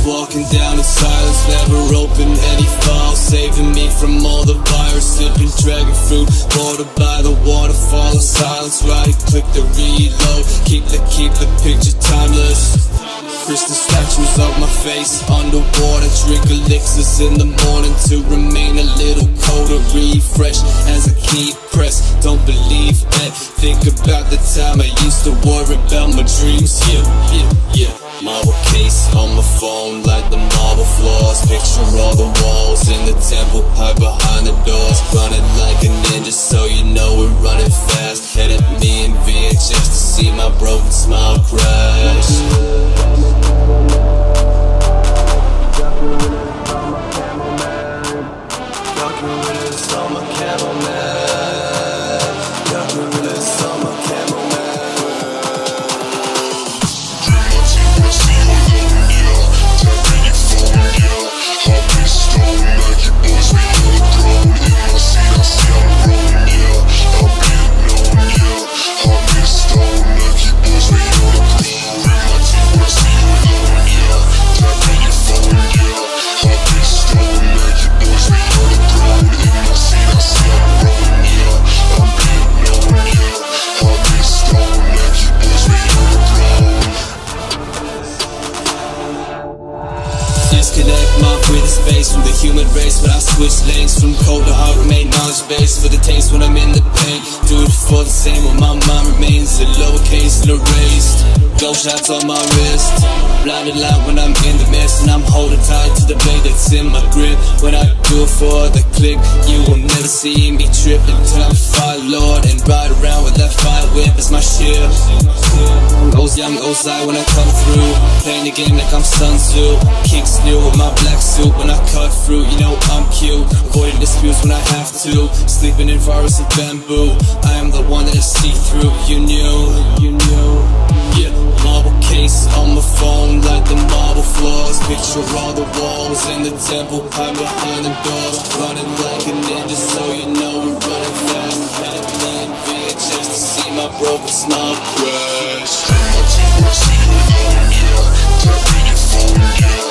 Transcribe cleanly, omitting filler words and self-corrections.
walking down in silence, never open any files, saving me from all the virus, sipping dragon fruit, water by the waterfall of silence, right click the reload, keep the picture timeless. Crystal statues of my face underwater, drink elixirs in the morning to remain a little colder, refresh as I keep pressed, don't believe that, think about the time I used to worry about my dreams, yeah. Marble case on my phone like the marble floors, picture all the walls in the temple, hide behind the doors, running like a ninja so you know we're running fast, headed me in VHS to see my broken smile crash. Disconnect my breathing space from the human race, but I switch lanes from cold to hot, remain knowledge base for the taste when I'm in the pain. Do it for the same when my mind remains a lowercase and erased. Glow shots on my wrist, blinded light when I'm in the mist, and I'm holding tight to the blade that's in my grip. When I do it for the click, you will never see me trip until I'm fire lord and ride around with that fire whip as my shield. Young Ozai when I come through, playing the game like I'm Sun Tzu. Kicks new with my black suit when I cut through, you know I'm cute. Avoiding disputes when I have to, sleeping in forests of bamboo. I am the one that is see-through, you knew. Yeah, marble case on my phone like the marble floors, picture all the walls in the temple, hide behind the doors, running like a ninja so you know we're running fast, headed me in VHS to see my broken smile crash. I see you alone, yeah. Tap in your phone, yeah.